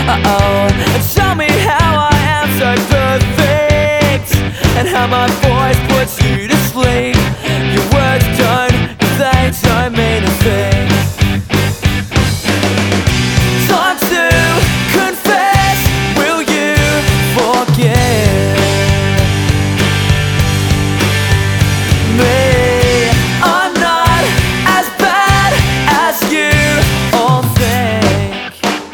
And tell me how I am so perfect, and how my voice puts you to sleep. Your words they don't mean a thing. Time to confess, will you forgive me? I'm not as bad as you all think.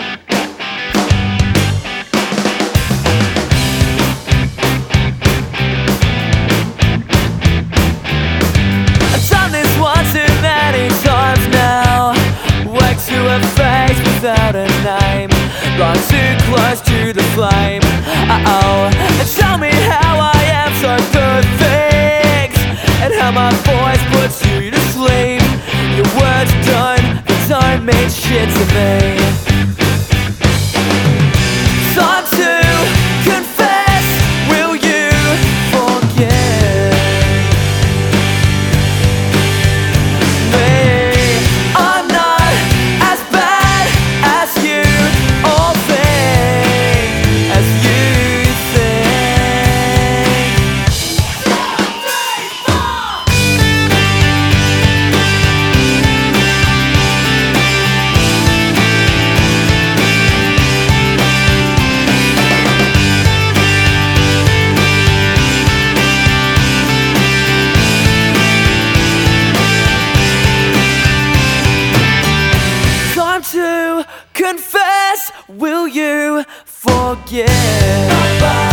I've done this one too many times now. Wake to a face without a name, lie too close to the flame. And tell me how I am so perfect, and how my voice puts you to sleep. Your words don't mean shit to me. Time to confess, will you forgive me? I'm not as bad as you all think, as you think. 3, 4. Time to confess, will you forgive?